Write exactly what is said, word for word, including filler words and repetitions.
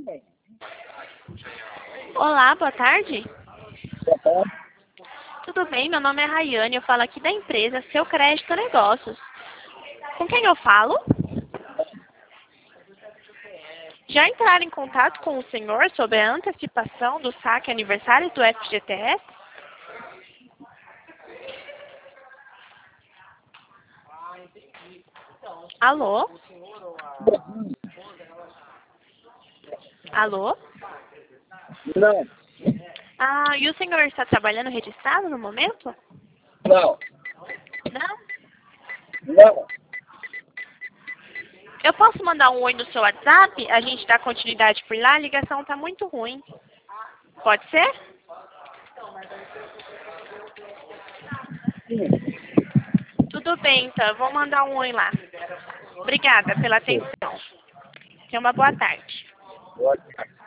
Olá, boa tarde. Boa tarde. Tudo bem? Meu nome é Rayane, eu falo aqui da empresa Seu Crédito Negócios. Com quem eu falo? Já entraram em contato com o senhor sobre a antecipação do saque aniversário do F G T S? Alô? Alô? Não, Ah, e o senhor está trabalhando registrado no momento? não, Não? não. Eu posso mandar um oi no seu WhatsApp? A gente dá continuidade por lá, a ligação tá muito ruim. Pode ser? Tudo bem, então. Eu vou mandar um oi lá. Obrigada pela atenção. Tenha uma boa tarde. Boa tarde.